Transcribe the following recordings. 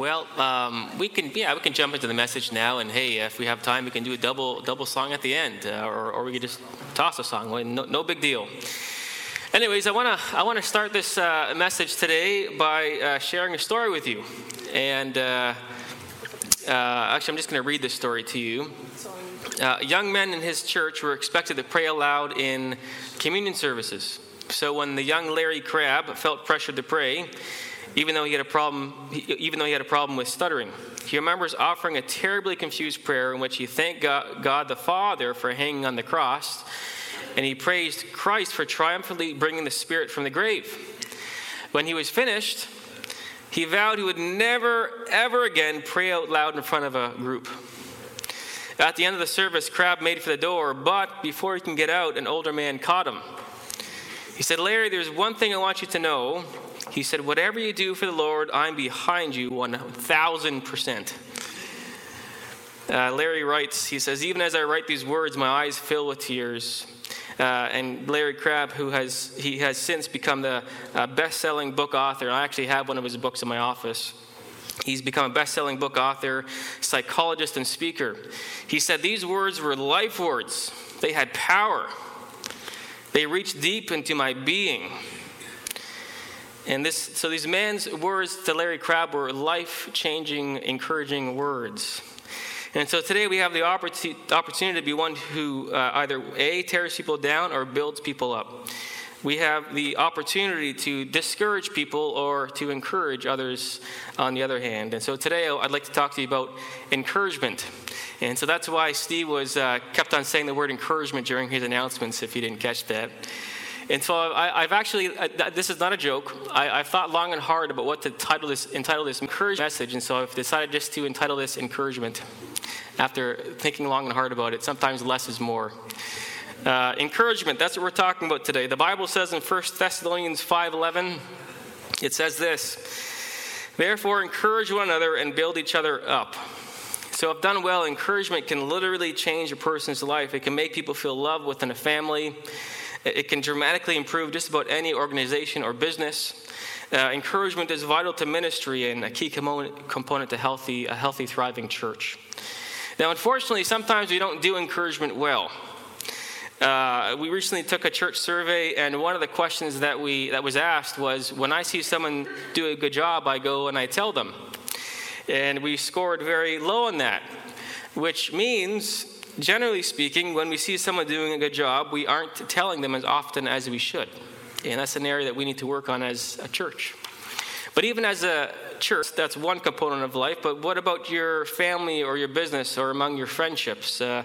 Well, we can jump into the message now, and hey, if we have time, we can do a double song at the end, or we could just toss a song. No big deal. Anyways, I want to start this message today by sharing a story with you, and actually, I'm just going to read this story to you. Young men in his church were expected to pray aloud in communion services. So when the young Larry Crabb felt pressured to pray, even though he had a problem with stuttering, he remembers offering a terribly confused prayer in which he thanked God the Father for hanging on the cross, and he praised Christ for triumphantly bringing the Spirit from the grave. When he was finished, he vowed he would never, ever again pray out loud in front of a group. At the end of the service, Crabb made for the door, but before he can get out, an older man caught him. He said, "Larry, there's one thing I want you to know." He said, "Whatever you do for the Lord, I'm behind you 1,000%. Larry writes, he says, "Even as I write these words, my eyes fill with tears." And Larry Crabb, he has since become the best-selling book author. I actually have one of his books in my office. He's become a best-selling book author, psychologist, and speaker. He said, "These words were life words. They had power. They reached deep into my being." And so these man's words to Larry Crabb were life-changing, encouraging words. And so today we have the opportunity to be one who either A, tears people down or builds people up. We have the opportunity to discourage people or to encourage others on the other hand. And so today I'd like to talk to you about encouragement. And so that's why Steve kept on saying the word encouragement during his announcements, if you didn't catch that. And so I've actually, this is not a joke, I've thought long and hard about what to entitle this encouragement message, and so I've decided just to entitle this encouragement after thinking long and hard about it. Sometimes less is more. Encouragement, that's what we're talking about today. The Bible says in 1 Thessalonians 5:11, it says this, "Therefore encourage one another and build each other up." So if done well, encouragement can literally change a person's life. It can make people feel loved within a family. It can dramatically improve just about any organization or business. Encouragement is vital to ministry and a key component to a healthy, thriving church. Now, unfortunately, sometimes we don't do encouragement well. We recently took a church survey, and one of the questions that was asked was, when I see someone do a good job, I go and I tell them. And we scored very low on that, which means, generally speaking, when we see someone doing a good job, we aren't telling them as often as we should. And that's an area that we need to work on as a church. But even as a church, that's one component of life. But what about your family or your business or among your friendships? Do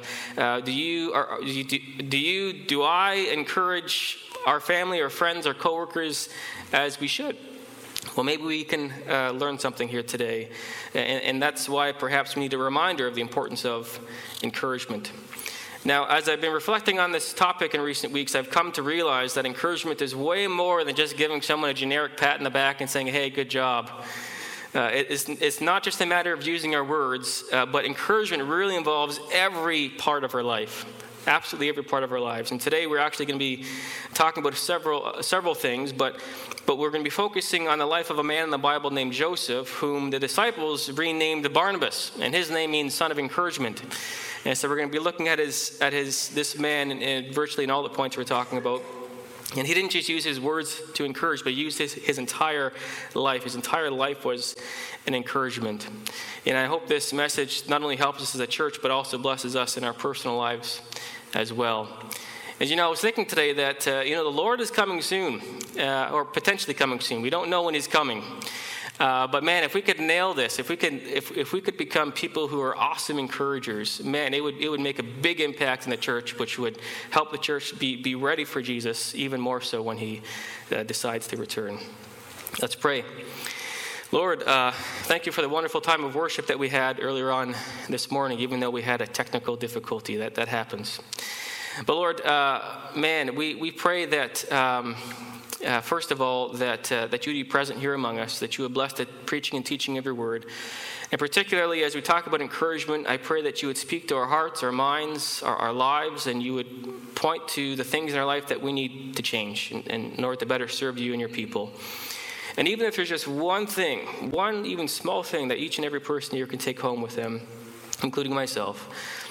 I encourage our family or friends or coworkers as we should? Well, maybe we can learn something here today. And that's why perhaps we need a reminder of the importance of encouragement. Now, as I've been reflecting on this topic in recent weeks, I've come to realize that encouragement is way more than just giving someone a generic pat in the back and saying, "Hey, good job." It's not just a matter of using our words, but encouragement really involves every part of our life. Absolutely every part of our lives. And today we're actually going to be talking about several things, but we're going to be focusing on the life of a man in the Bible named Joseph, whom the disciples renamed Barnabas, and his name means son of encouragement. And so we're going to be looking at this man in virtually in all the points we're talking about. And he didn't just use his words to encourage, but he used his entire life. His entire life was an encouragement. And I hope this message not only helps us as a church, but also blesses us in our personal lives as well. As you know, I was thinking today that the Lord is coming soon, or potentially coming soon. We don't know when He's coming, but man, if we could nail this, if we could become people who are awesome encouragers, man, it would make a big impact in the church, which would help the church be ready for Jesus even more so when He decides to return. Let's pray. Lord, thank you for the wonderful time of worship that we had earlier on this morning, even though we had a technical difficulty. That happens. But Lord, we pray that, first of all, that you would be present here among us, that you would bless the preaching and teaching of your word. And particularly as we talk about encouragement, I pray that you would speak to our hearts, our minds, our lives, and you would point to the things in our life that we need to change in order to better serve you and your people. And even if there's just one thing, one even small thing that each and every person here can take home with them, including myself,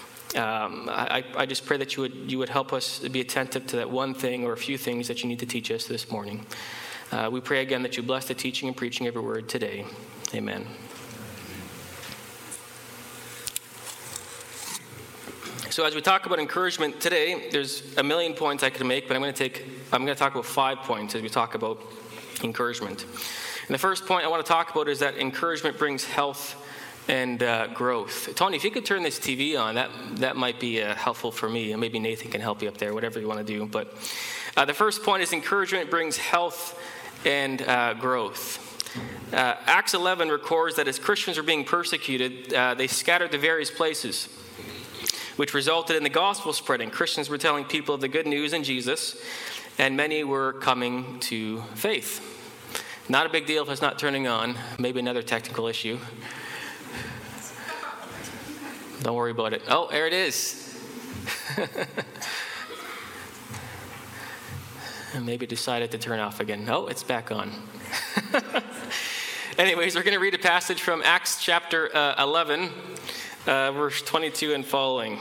I just pray that you would help us be attentive to that one thing or a few things that you need to teach us this morning. We pray again that you bless the teaching and preaching every word today. Amen. So as we talk about encouragement today, there's a million points I could make, but I'm going to talk about 5 points as we talk about encouragement. And the first point I want to talk about is that encouragement brings health and growth. Tony, if you could turn this TV on, that might be helpful for me, and maybe Nathan can help you up there, whatever you want to do. But the first point is encouragement brings health and growth. Acts 11 records that as Christians were being persecuted, they scattered to various places, which resulted in the gospel spreading. Christians were telling people of the good news in Jesus, and many were coming to faith. Not a big deal if it's not turning on. Maybe another technical issue. Don't worry about it. Oh, there it is. And maybe decided to turn off again. Oh, it's back on. Anyways, we're going to read a passage from Acts chapter 11. Verse 22 and following.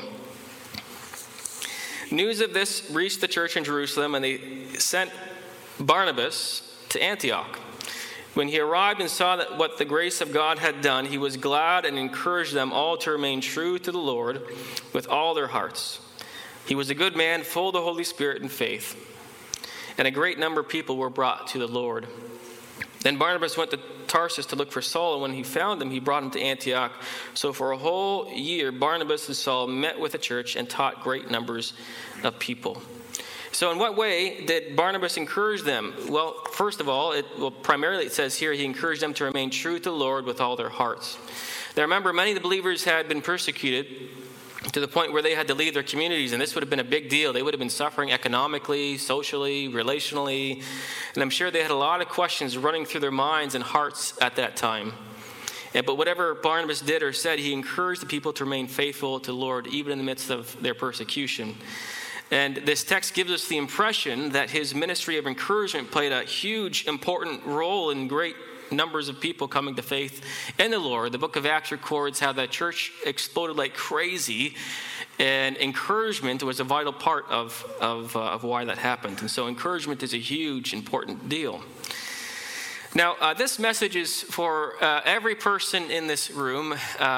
News of this reached the church in Jerusalem, and they sent Barnabas to Antioch. When he arrived and saw that what the grace of God had done, he was glad and encouraged them all to remain true to the Lord with all their hearts. He was a good man, full of the Holy Spirit and faith, and a great number of people were brought to the Lord. Then Barnabas went to Tarsus to look for Saul, and when he found him, he brought him to Antioch. So for a whole year, Barnabas and Saul met with the church and taught great numbers of people. So in what way did Barnabas encourage them? Well, first of all, primarily it says here he encouraged them to remain true to the Lord with all their hearts. Now remember, many of the believers had been persecuted to the point where they had to leave their communities, and this would have been a big deal. They would have been suffering economically, socially, relationally, and I'm sure they had a lot of questions running through their minds and hearts at that time. But whatever Barnabas did or said, he encouraged the people to remain faithful to the Lord, even in the midst of their persecution. And this text gives us the impression that his ministry of encouragement played a huge, important role in great numbers of people coming to faith in the Lord. The book of Acts records how the church exploded like crazy, and encouragement was a vital part of why that happened. And so encouragement is a huge, important deal. Now, this message is for every person in this room,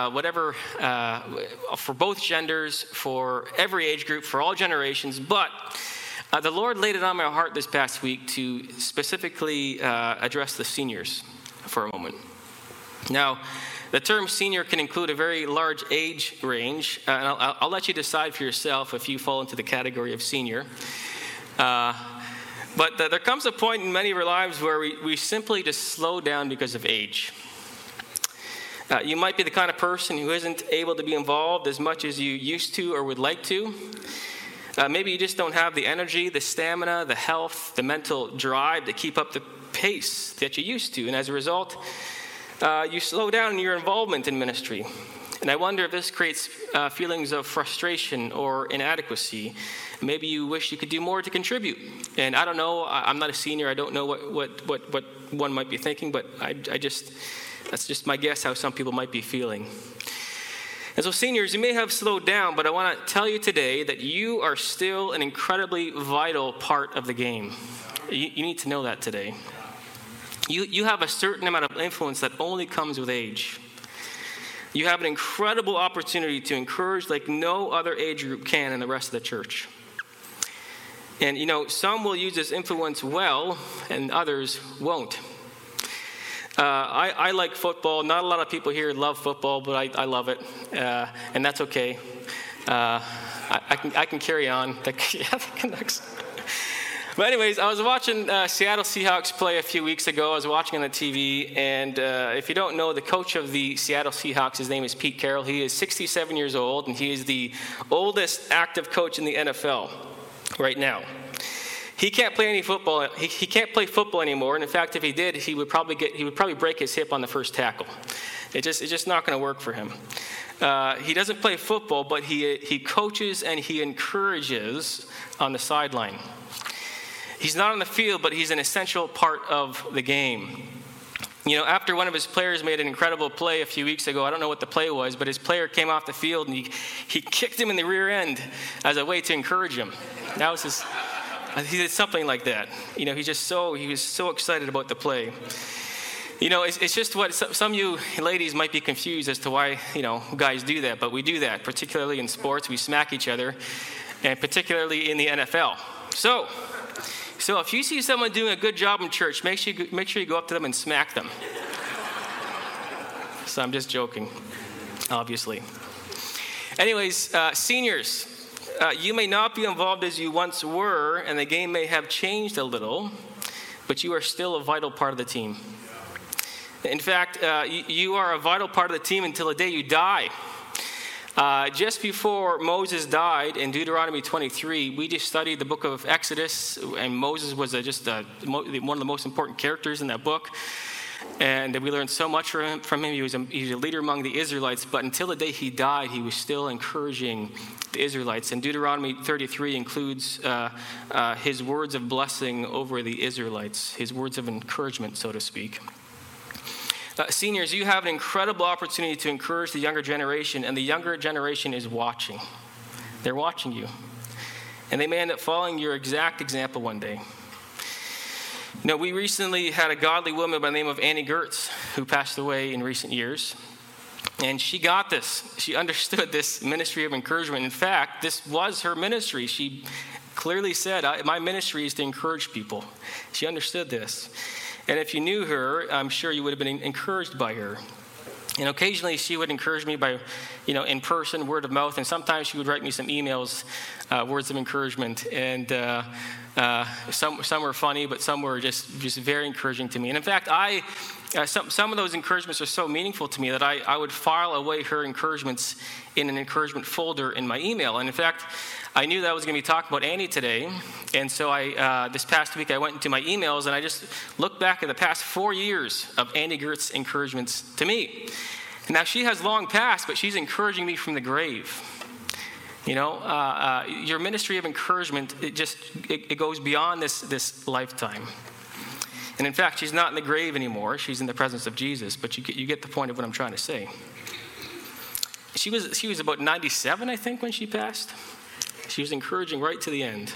for both genders, for every age group, for all generations, but the Lord laid it on my heart this past week to specifically address the seniors for a moment. Now, the term senior can include a very large age range, and I'll let you decide for yourself if you fall into the category of senior. But there comes a point in many of our lives where we simply just slow down because of age. You might be the kind of person who isn't able to be involved as much as you used to or would like to. Maybe you just don't have the energy, the stamina, the health, the mental drive to keep up the pace that you used to. And as a result, you slow down in your involvement in ministry. And I wonder if this creates feelings of frustration or inadequacy. Maybe you wish you could do more to contribute. And I don't know, I'm not a senior, I don't know what one might be thinking, but that's just my guess how some people might be feeling. And so seniors, you may have slowed down, but I want to tell you today that you are still an incredibly vital part of the game. You need to know that today. You have a certain amount of influence that only comes with age. You have an incredible opportunity to encourage like no other age group can in the rest of the church. And some will use this influence well, and others won't. I like football. Not a lot of people here love football, but I love it, and that's okay. I can carry on. The Canucks. But anyways, I was watching Seattle Seahawks play a few weeks ago. I was watching on the TV, and if you don't know, the coach of the Seattle Seahawks, his name is Pete Carroll. He is 67 years old, and he is the oldest active coach in the NFL right now. He can't play any football. He can't play football anymore. And in fact, if he did, he would probably break his hip on the first tackle. It's just not going to work for him. He doesn't play football, but he coaches and he encourages on the sideline. He's not on the field, but he's an essential part of the game. After one of his players made an incredible play a few weeks ago, I don't know what the play was, but his player came off the field and he kicked him in the rear end as a way to encourage him. That was he did something like that. He was so excited about the play. It's just what some of you ladies might be confused as to why, guys do that, but we do that, particularly in sports. We smack each other, and particularly in the NFL. So if you see someone doing a good job in church, make sure you go up to them and smack them. So I'm just joking, obviously. Anyways, seniors, you may not be involved as you once were, and the game may have changed a little, but you are still a vital part of the team. In fact, you are a vital part of the team until the day you die. Just before Moses died in Deuteronomy 23, we just studied the book of Exodus, and Moses was one of the most important characters in that book. And we learned so much from him. He was a leader among the Israelites, but until the day he died, he was still encouraging the Israelites. And Deuteronomy 33 includes his words of blessing over the Israelites, his words of encouragement, so to speak. Seniors, you have an incredible opportunity to encourage the younger generation, and the younger generation is watching. They're watching you. And they may end up following your exact example one day. We recently had a godly woman by the name of Annie Gertz who passed away in recent years. And she got this. She understood this ministry of encouragement. In fact, this was her ministry. She clearly said, my ministry is to encourage people. She understood this. And if you knew her, I'm sure you would have been encouraged by her. And occasionally she would encourage me by, in person, word of mouth. And sometimes she would write me some emails, words of encouragement. And some were funny, but some were just very encouraging to me. And in fact, some of those encouragements are so meaningful to me that I would file away her encouragements in an encouragement folder in my email. And in fact, I knew that I was going to be talking about Annie today, and so this past week I went into my emails and I just looked back at the past 4 years of Annie Gertz encouragements to me. Now she has long passed, but she's encouraging me from the grave. Your ministry of encouragement, it goes beyond this lifetime. And in fact, she's not in the grave anymore. She's in the presence of Jesus, but you get the point of what I'm trying to say. She was about 97, I think, when she passed. She was encouraging right to the end.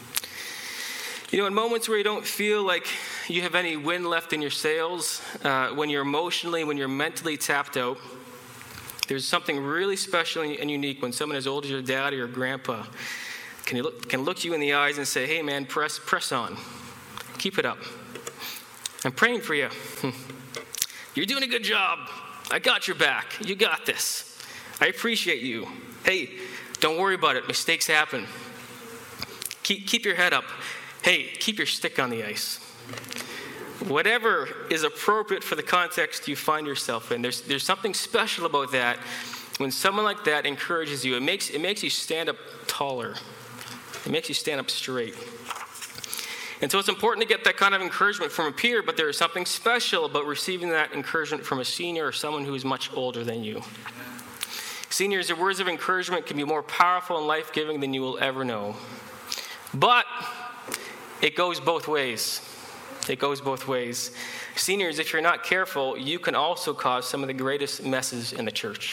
In moments where you don't feel like you have any wind left in your sails, when you're mentally tapped out, there's something really special and unique when someone as old as your dad or your grandpa can look you in the eyes and say, hey man, press on. Keep it up. I'm praying for you. You're doing a good job. I got your back. You got this. I appreciate you. Hey, don't worry about it. Mistakes happen. Keep your head up. Hey, keep your stick on the ice. Whatever is appropriate for the context you find yourself in. There's something special about that. When someone like that encourages you, it makes you stand up taller. It makes you stand up straight. And so it's important to get that kind of encouragement from a peer, but there is something special about receiving that encouragement from a senior or someone who is much older than you. Seniors, your words of encouragement can be more powerful and life-giving than you will ever know. But it goes both ways. It goes both ways. Seniors, if you're not careful, you can also cause some of the greatest messes in the church.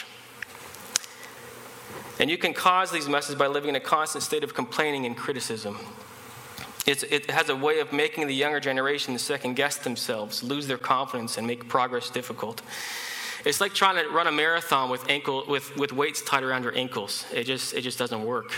And you can cause these messes by living in a constant state of complaining and criticism. It has a way of making the younger generation second-guess themselves, lose their confidence, and make progress difficult. It's like trying to run a marathon with weights tied around your ankles. It just doesn't work.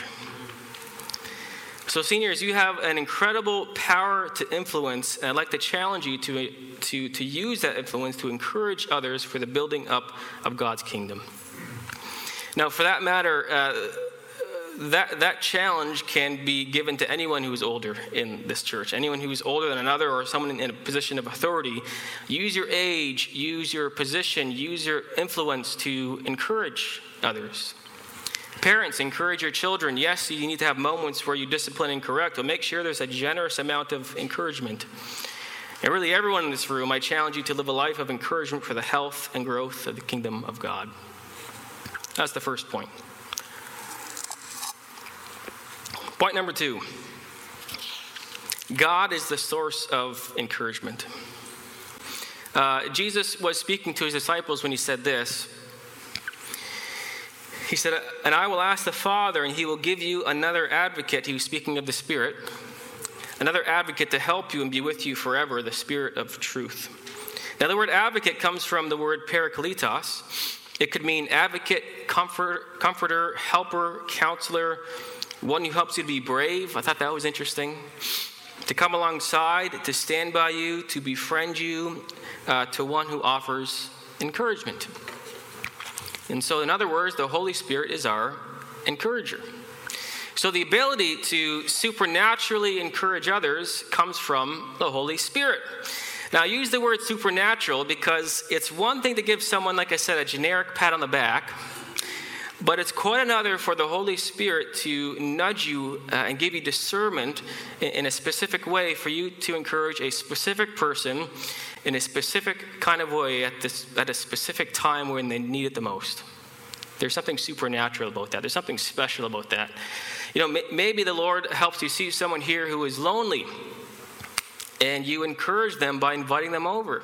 So seniors, you have an incredible power to influence, and I'd like to challenge you to use that influence to encourage others for the building up of God's kingdom. Now, for that matter, that challenge can be given to anyone who is older in this church, anyone who is older than another or someone in a position of authority. Use your age, use your position, use your influence to encourage others. Parents, encourage your children. Yes, you need to have moments where you discipline and correct, but make sure there's a generous amount of encouragement. And really, everyone in this room, I challenge you to live a life of encouragement for the health and growth of the kingdom of God. That's the first point. Point number 2. God is the source of encouragement. Jesus was speaking to his disciples when he said this. He said, "And I will ask the Father, and he will give you another advocate," he was speaking of the Spirit, "another advocate to help you and be with you forever, the Spirit of truth." Now, the word advocate comes from the word parakletos. It could mean advocate, comforter, helper, counselor, one who helps you to be brave. I thought that was interesting. To come alongside, to stand by you, to befriend you, to one who offers encouragement. And so, in other words, the Holy Spirit is our encourager. So the ability to supernaturally encourage others comes from the Holy Spirit. Now, I use the word supernatural because it's one thing to give someone, like I said, a generic pat on the back, but it's quite another for the Holy Spirit to nudge you and give you discernment in a specific way for you to encourage a specific person in a specific kind of way at a specific time when they need it the most. There's something supernatural about that. There's something special about that. You know, maybe the Lord helps you see someone here who is lonely, and you encourage them by inviting them over.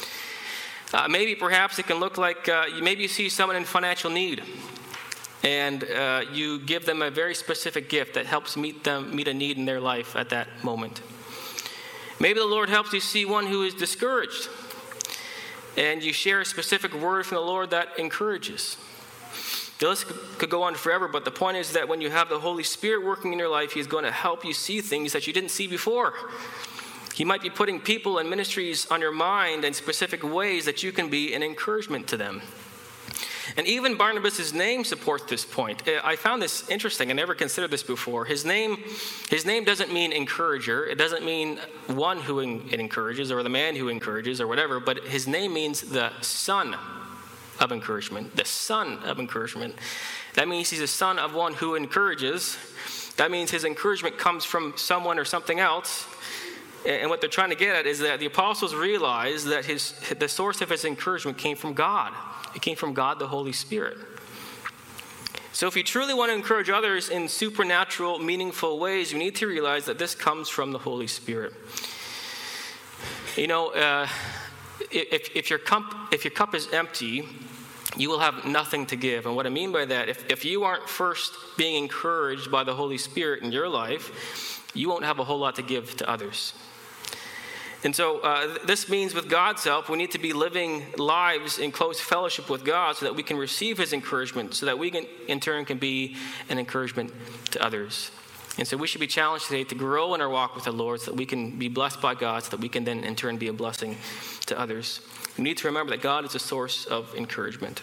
Maybe perhaps it can look like maybe you see someone in financial need, and you give them a very specific gift that helps meet a need in their life at that moment. Maybe the Lord helps you see one who is discouraged, and you share a specific word from the Lord that encourages. The list could go on forever, but the point is that when you have the Holy Spirit working in your life, He's going to help you see things that you didn't see before. He might be putting people and ministries on your mind in specific ways that you can be an encouragement to them. And even Barnabas' name supports this point. I found this interesting. I never considered this before. His name doesn't mean encourager. It doesn't mean one who encourages or the man who encourages or whatever, but his name means the son of encouragement. The son of encouragement. That means he's a son of one who encourages. That means his encouragement comes from someone or something else. And what they're trying to get at is that the apostles realized that the source of his encouragement came from God. It came from God, the Holy Spirit. So if you truly want to encourage others in supernatural, meaningful ways, you need to realize that this comes from the Holy Spirit. You know, if your cup is empty, you will have nothing to give. And what I mean by that, if you aren't first being encouraged by the Holy Spirit in your life, you won't have a whole lot to give to others. And so this means with God's help, we need to be living lives in close fellowship with God so that we can receive His encouragement, so that we can, in turn, can be an encouragement to others. And so we should be challenged today to grow in our walk with the Lord so that we can be blessed by God, so that we can then, in turn, be a blessing to others. We need to remember that God is a source of encouragement.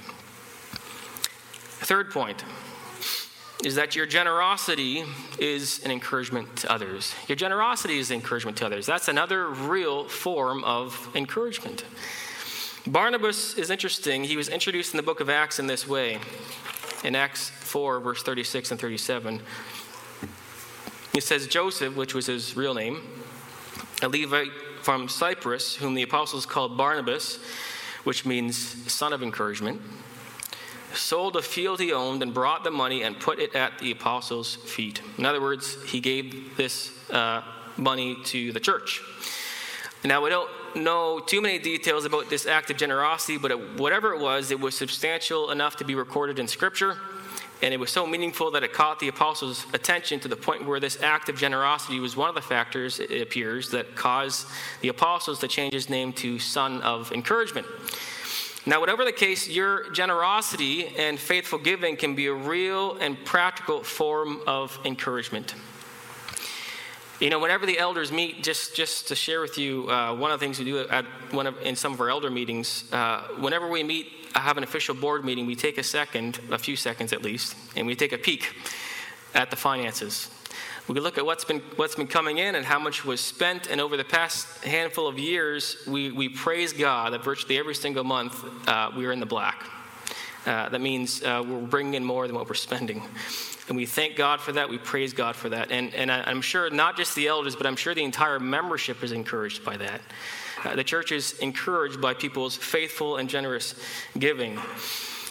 Third point is that your generosity is an encouragement to others. Your generosity is an encouragement to others. That's another real form of encouragement. Barnabas is interesting. He was introduced in the book of Acts in this way. In Acts 4, verse 36 and 37, it says, Joseph, which was his real name, a Levite from Cyprus, whom the apostles called Barnabas, which means son of encouragement, sold a field he owned and brought the money and put it at the apostles' feet. In other words, he gave this money to the church. Now, we don't know too many details about this act of generosity, but whatever it was substantial enough to be recorded in Scripture, and it was so meaningful that it caught the apostles' attention to the point where this act of generosity was one of the factors, it appears, that caused the apostles to change his name to Son of Encouragement. Now, whatever the case, your generosity and faithful giving can be a real and practical form of encouragement. You know, whenever the elders meet, just to share with you, one of the things we do in some of our elder meetings, whenever we meet, have an official board meeting, we take a few seconds at least, and we take a peek at the finances. We look at what's been coming in and how much was spent, and over the past handful of years, we praise God that virtually every single month we are in the black. That means we're bringing in more than what we're spending. And we thank God for that. We praise God for that. And I'm sure not just the elders, but I'm sure the entire membership is encouraged by that. The church is encouraged by people's faithful and generous giving.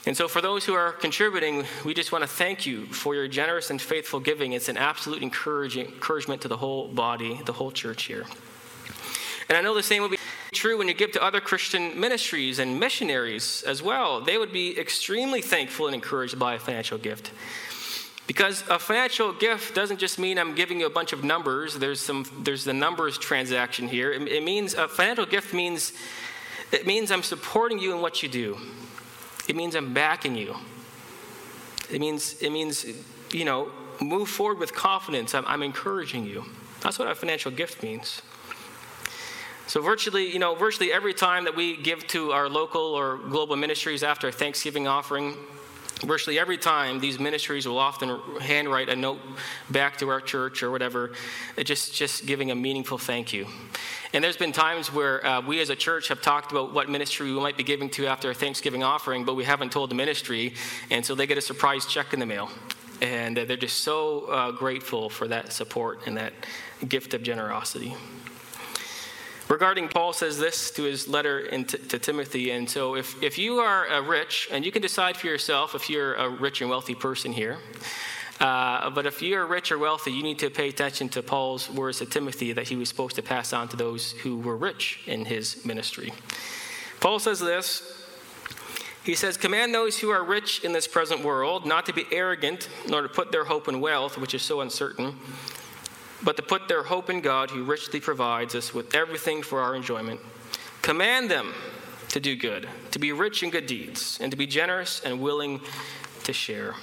And so for those who are contributing, we just want to thank you for your generous and faithful giving. It's an absolute encouragement to the whole body, the whole church here. And I know the same will be true when you give to other Christian ministries and missionaries as well. They would be extremely thankful and encouraged by a financial gift. Because a financial gift doesn't just mean I'm giving you a bunch of numbers. There's the numbers transaction here. It means a financial gift means I'm supporting you in what you do. It means I'm backing you. It means move forward with confidence. I'm encouraging you. That's what a financial gift means. So virtually every time that we give to our local or global ministries after a Thanksgiving offering, virtually every time these ministries will often handwrite a note back to our church or whatever, just giving a meaningful thank you. And there's been times where we as a church have talked about what ministry we might be giving to after a Thanksgiving offering, but we haven't told the ministry, and so they get a surprise check in the mail. And they're just so grateful for that support and that gift of generosity. Regarding, Paul says this to his letter to Timothy, and so if you are rich, and you can decide for yourself if you're a rich and wealthy person here, but if you're rich or wealthy, you need to pay attention to Paul's words to Timothy that he was supposed to pass on to those who were rich in his ministry. Paul says this. He says, "Command those who are rich in this present world not to be arrogant, nor to put their hope in wealth, which is so uncertain, but to put their hope in God, who richly provides us with everything for our enjoyment. Command them to do good, to be rich in good deeds, and to be generous and willing to share."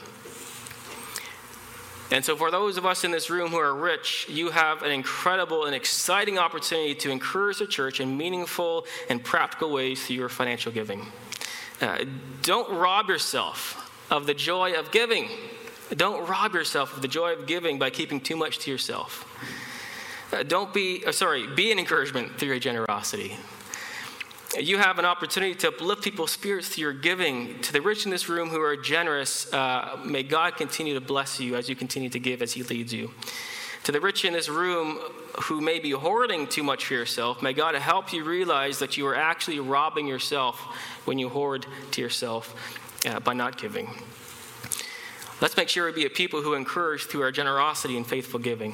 And so for those of us in this room who are rich, you have an incredible and exciting opportunity to encourage the church in meaningful and practical ways through your financial giving. Don't rob yourself of the joy of giving. Don't rob yourself of the joy of giving by keeping too much to yourself. Be an encouragement through your generosity. You have an opportunity to uplift people's spirits through your giving. To the rich in this room who are generous, may God continue to bless you as you continue to give as he leads you. To the rich in this room who may be hoarding too much for yourself, may God help you realize that you are actually robbing yourself when you hoard to yourself by not giving. Let's make sure we be a people who encourage through our generosity and faithful giving.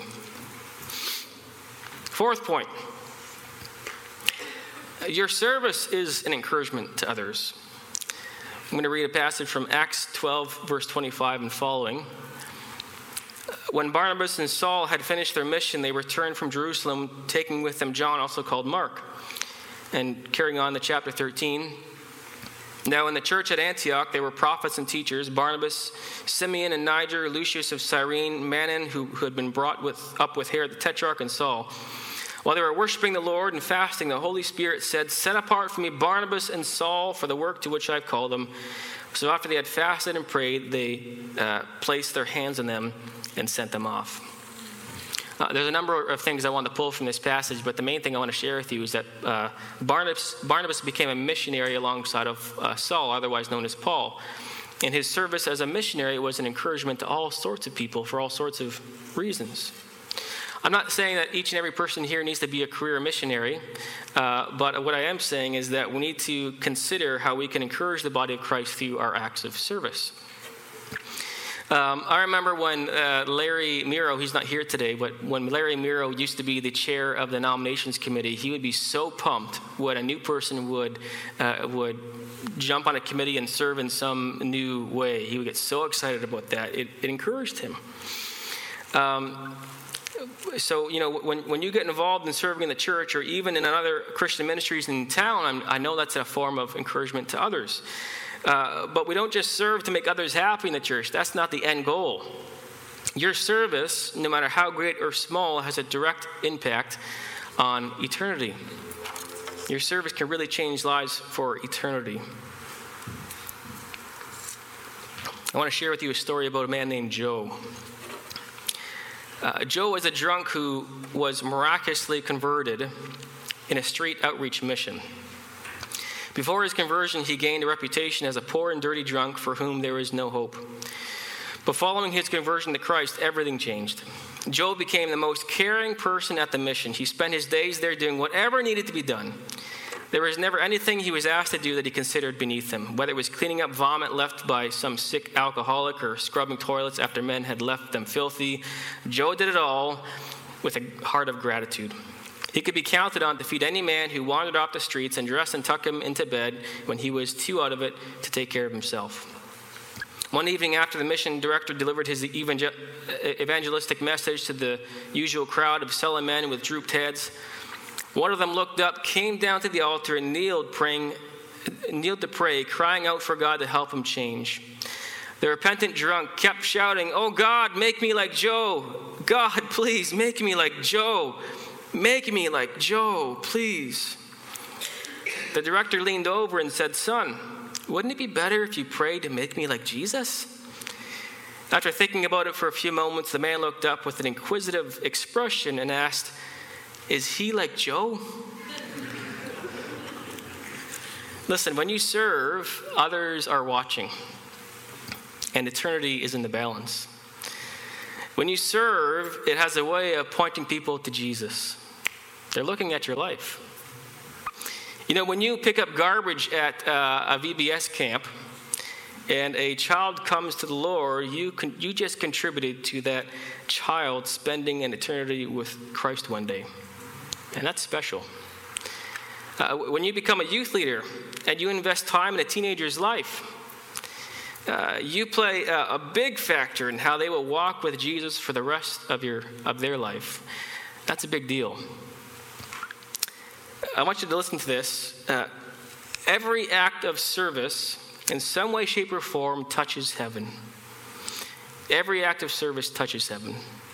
Fourth point. Your service is an encouragement to others. I'm going to read a passage from Acts 12, verse 25 and following. When Barnabas and Saul had finished their mission, they returned from Jerusalem, taking with them John, also called Mark. And carrying on to chapter 13. Now in the church at Antioch, there were prophets and teachers, Barnabas, Simeon and Niger, Lucius of Cyrene, Manon, who had been brought up with Herod the Tetrarch, and Saul. While they were worshiping the Lord and fasting, the Holy Spirit said, "Set apart for me Barnabas and Saul for the work to which I've called them." So after they had fasted and prayed, they placed their hands on them and sent them off. There's a number of things I want to pull from this passage, but the main thing I want to share with you is that Barnabas became a missionary alongside of Saul, otherwise known as Paul. And his service as a missionary was an encouragement to all sorts of people for all sorts of reasons. I'm not saying that each and every person here needs to be a career missionary, but what I am saying is that we need to consider how we can encourage the body of Christ through our acts of service. I remember when Larry Miro, he's not here today, but when Larry Miro used to be the chair of the nominations committee, he would be so pumped when a new person would jump on a committee and serve in some new way. He would get so excited about that. It encouraged him. So, when you get involved in serving in the church or even in other Christian ministries in town, I know that's a form of encouragement to others. But we don't just serve to make others happy in the church. That's not the end goal. Your service, no matter how great or small, has a direct impact on eternity. Your service can really change lives for eternity. I want to share with you a story about a man named Joe. Joe was a drunk who was miraculously converted in a street outreach mission. Before his conversion, he gained a reputation as a poor and dirty drunk for whom there is no hope. But following his conversion to Christ, everything changed. Joe became the most caring person at the mission. He spent his days there doing whatever needed to be done. There was never anything he was asked to do that he considered beneath him, whether it was cleaning up vomit left by some sick alcoholic or scrubbing toilets after men had left them filthy. Joe did it all with a heart of gratitude. He could be counted on to feed any man who wandered off the streets and dress and tuck him into bed when he was too out of it to take care of himself. One evening after the mission director delivered his evangelistic message to the usual crowd of sullen men with drooped heads, one of them looked up, came down to the altar, and kneeled to pray, crying out for God to help him change. The repentant drunk kept shouting, "Oh God, make me like Joe. God, please, make me like Joe. Make me like Joe, please." The director leaned over and said, "Son, wouldn't it be better if you prayed to make me like Jesus?" After thinking about it for a few moments, the man looked up with an inquisitive expression and asked, "Is he like Joe?" Listen, when you serve, others are watching, and eternity is in the balance. When you serve, it has a way of pointing people to Jesus. They're looking at your life. You know, when you pick up garbage at a VBS camp and a child comes to the Lord, you just contributed to that child spending an eternity with Christ one day. And that's special. When you become a youth leader and you invest time in a teenager's life, you play a big factor in how they will walk with Jesus for the rest of their life. That's a big deal. I want you to listen to this. Every act of service in some way, shape, or form touches heaven. Every act of service touches heaven.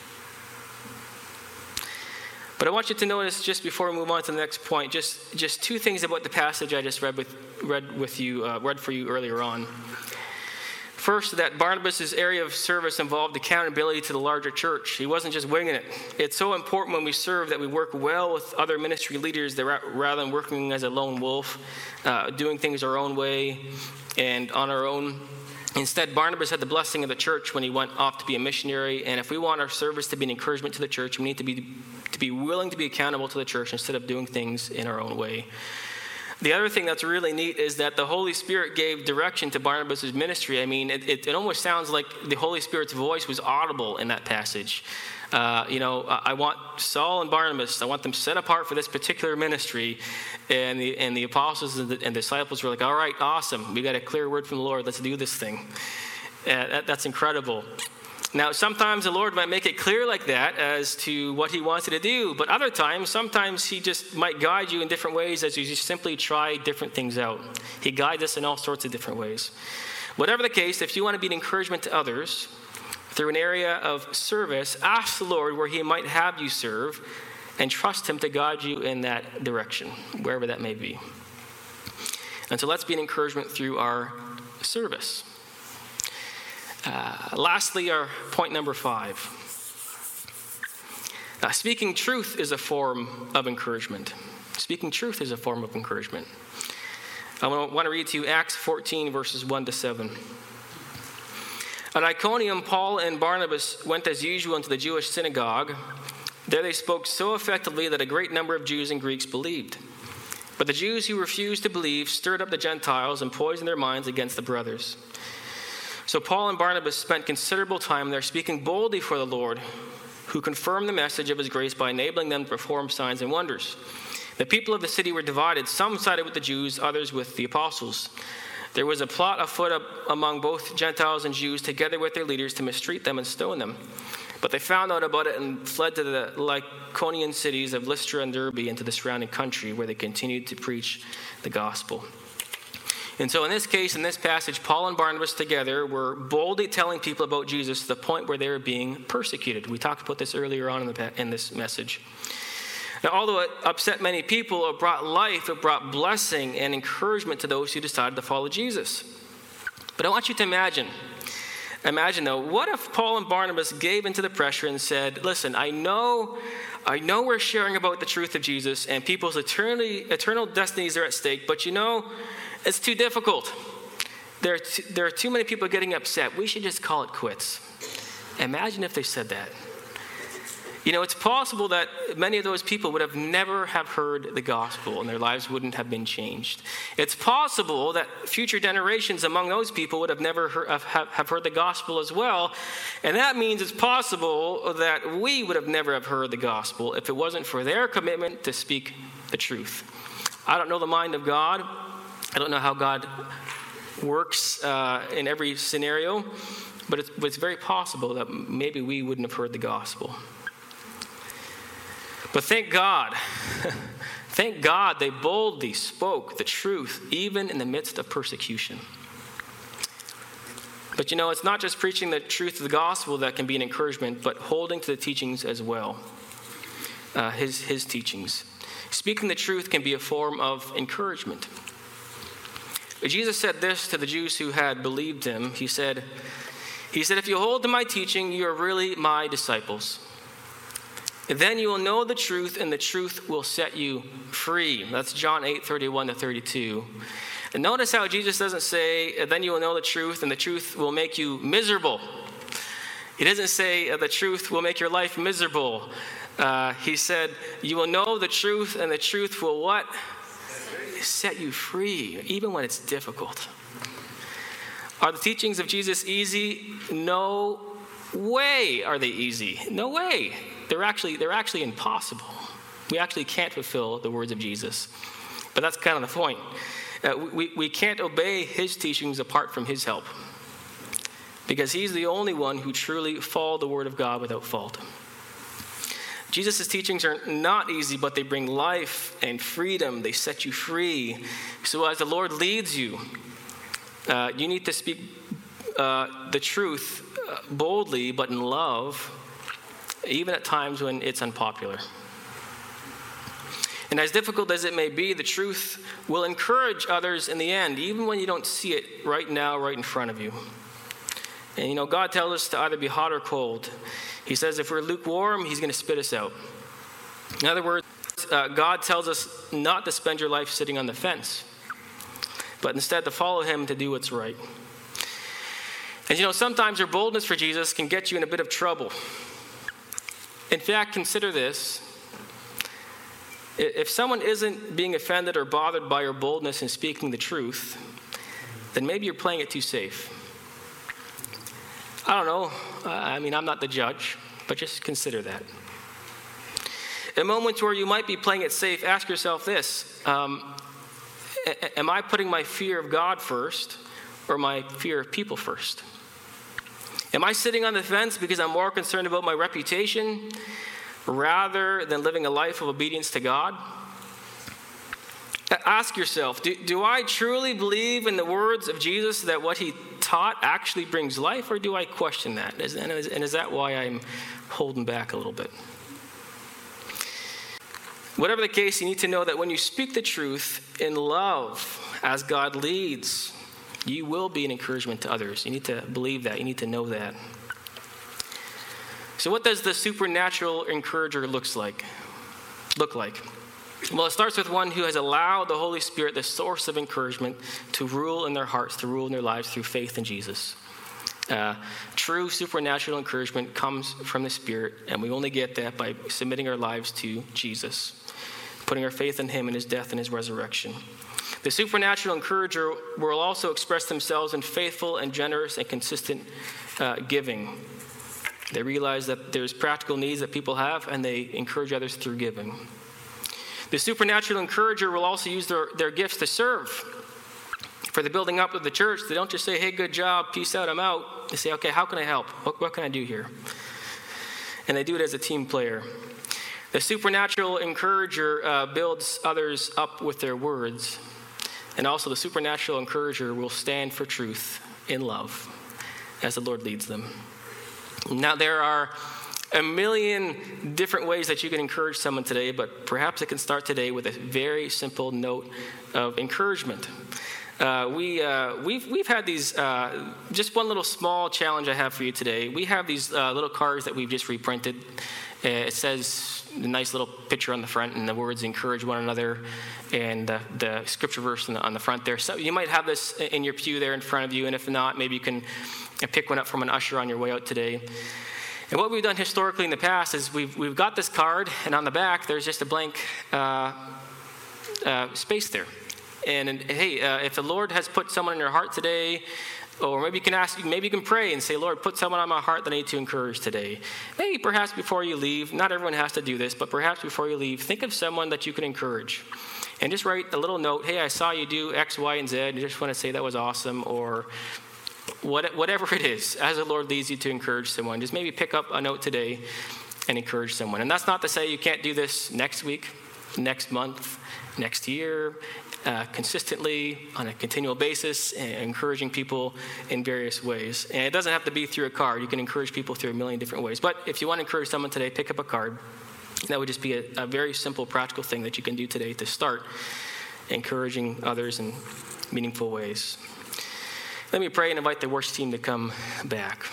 But I want you to notice, just before we move on to the next point, just two things about the passage I just read for you earlier on. First, that Barnabas' area of service involved accountability to the larger church. He wasn't just winging it. It's so important when we serve that we work well with other ministry leaders rather than working as a lone wolf, doing things our own way and on our own. Instead, Barnabas had the blessing of the church when he went off to be a missionary. And if we want our service to be an encouragement to the church, we need to be willing to be accountable to the church instead of doing things in our own way. The other thing that's really neat is that the Holy Spirit gave direction to Barnabas' ministry. I mean, it almost sounds like the Holy Spirit's voice was audible in that passage. I want Saul and Barnabas, I want them set apart for this particular ministry. And the apostles and the disciples were like, all right, awesome. We got a clear word from the Lord. Let's do this thing. That's incredible. Now, sometimes the Lord might make it clear like that as to what he wants you to do, but other times, sometimes he just might guide you in different ways as you just simply try different things out. He guides us in all sorts of different ways. Whatever the case, if you want to be an encouragement to others through an area of service, ask the Lord where he might have you serve and trust him to guide you in that direction, wherever that may be. And so let's be an encouragement through our service. Lastly, our point number 5. Speaking truth is a form of encouragement. Speaking truth is a form of encouragement. I want to read to you Acts 14, verses 1 to 7. At Iconium, Paul and Barnabas went as usual into the Jewish synagogue. There they spoke so effectively that a great number of Jews and Greeks believed. But the Jews who refused to believe stirred up the Gentiles and poisoned their minds against the brothers. So Paul and Barnabas spent considerable time there speaking boldly for the Lord, who confirmed the message of his grace by enabling them to perform signs and wonders. The people of the city were divided. Some sided with the Jews, others with the apostles. There was a plot afoot among both Gentiles and Jews, together with their leaders, to mistreat them and stone them. But they found out about it and fled to the Lycaonian cities of Lystra and Derbe and to the surrounding country, where they continued to preach the gospel. And so in this case, in this passage, Paul and Barnabas together were boldly telling people about Jesus to the point where they were being persecuted. We talked about this earlier on in this message. Now, although it upset many people, it brought life, it brought blessing and encouragement to those who decided to follow Jesus. But I want you to imagine though, what if Paul and Barnabas gave into the pressure and said, listen, I know we're sharing about the truth of Jesus and people's eternal destinies are at stake, but it's too difficult. There are too many people getting upset. We should just call it quits. Imagine if they said that. It's possible that many of those people would have never have heard the gospel and their lives wouldn't have been changed. It's possible that future generations among those people would have never have heard the gospel as well. And that means it's possible that we would have never have heard the gospel if it wasn't for their commitment to speak the truth. I don't know the mind of God. I don't know how God works in every scenario, but it's very possible that maybe we wouldn't have heard the gospel. But thank God, thank God they boldly spoke the truth, even in the midst of persecution. But it's not just preaching the truth of the gospel that can be an encouragement, but holding to the teachings as well, his teachings. Speaking the truth can be a form of encouragement. Jesus said this to the Jews who had believed him. He said, if you hold to my teaching, you are really my disciples. Then you will know the truth, and the truth will set you free. That's John 8:31-32. And notice how Jesus doesn't say, then you will know the truth, and the truth will make you miserable. He doesn't say the truth will make your life miserable. He said, you will know the truth, and the truth will what? Set you free, even when it's difficult. Are the teachings of Jesus easy? No way are they easy. No way. They're actually impossible. We actually can't fulfill the words of Jesus. But that's kind of the point. We can't obey his teachings apart from his help, because he's the only one who truly followed the word of God without fault. Jesus' teachings are not easy, but they bring life and freedom. They set you free. So as the Lord leads you, you need to speak the truth boldly, but in love, even at times when it's unpopular. And as difficult as it may be, the truth will encourage others in the end, even when you don't see it right now, right in front of you. And God tells us to either be hot or cold. He says if we're lukewarm, he's going to spit us out. In other words, God tells us not to spend your life sitting on the fence, but instead to follow him, to do what's right. And sometimes your boldness for Jesus can get you in a bit of trouble. In fact, consider this. If someone isn't being offended or bothered by your boldness in speaking the truth, then maybe you're playing it too safe. I don't know. I'm not the judge, but just consider that. In moments where you might be playing it safe, ask yourself this. Am I putting my fear of God first, or my fear of people first? Am I sitting on the fence because I'm more concerned about my reputation rather than living a life of obedience to God? Ask yourself, do I truly believe in the words of Jesus that what he taught actually brings life, or do I question that? And is that why I'm holding back a little bit? Whatever the case, you need to know that when you speak the truth in love, as God leads, you will be an encouragement to others. You need to believe that. You need to know that. So what does the supernatural encourager look like? Well, it starts with one who has allowed the Holy Spirit, the source of encouragement, to rule in their hearts, to rule in their lives through faith in Jesus. True supernatural encouragement comes from the Spirit, and we only get that by submitting our lives to Jesus, putting our faith in him and his death and his resurrection. The supernatural encourager will also express themselves in faithful and generous and consistent giving. They realize that there's practical needs that people have, and they encourage others through giving. The supernatural encourager will also use their gifts to serve. For the building up of the church, they don't just say, hey, good job, peace out, I'm out. They say, okay, how can I help? What can I do here? And they do it as a team player. The supernatural encourager builds others up with their words. And also the supernatural encourager will stand for truth in love as the Lord leads them. Now, there are a million different ways that you can encourage someone today, but perhaps it can start today with a very simple note of encouragement. We've had these, just one little small challenge I have for you today. We have these little cards that we've just reprinted. It says a nice little picture on the front and the words encourage one another and the scripture verse on the front there. So you might have this in your pew there in front of you, and if not, maybe you can pick one up from an usher on your way out today. And what we've done historically in the past is we've got this card, and on the back there's just a blank space there. And hey, if the Lord has put someone in your heart today, or maybe you can pray and say, Lord, put someone on my heart that I need to encourage today. Maybe perhaps before you leave, not everyone has to do this, but perhaps before you leave, think of someone that you can encourage. And just write a little note, hey, I saw you do X, Y, and Z. I just want to say that was awesome, or whatever it is, as the Lord leads you to encourage someone. Just maybe pick up a note today and encourage someone. And that's not to say you can't do this next week, next month, next year, consistently, on a continual basis, encouraging people in various ways. And it doesn't have to be through a card. You can encourage people through a million different ways. But if you want to encourage someone today, pick up a card. That would just be a very simple, practical thing that you can do today to start encouraging others in meaningful ways. Let me pray and invite the worship team to come back.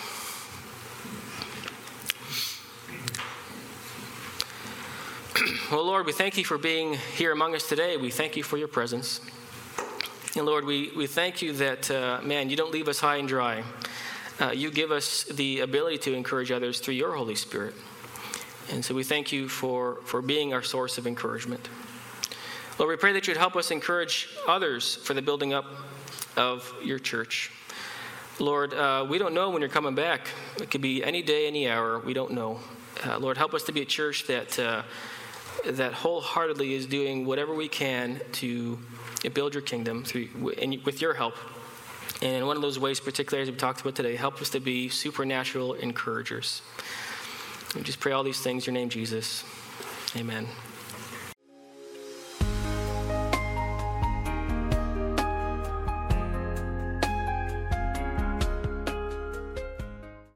Well, Lord, we thank you for being here among us today. We thank you for your presence. And Lord, we thank you that, you don't leave us high and dry. You give us the ability to encourage others through your Holy Spirit. And so we thank you for being our source of encouragement. Lord, we pray that you'd help us encourage others for the building up of your church. Lord, we don't know when you're coming back. It could be any day, any hour. We don't know. Lord, help us to be a church that wholeheartedly is doing whatever we can to build your kingdom with your help. And in one of those ways, particularly as we talked about today, help us to be supernatural encouragers. We just pray all these things in your name, Jesus. Amen.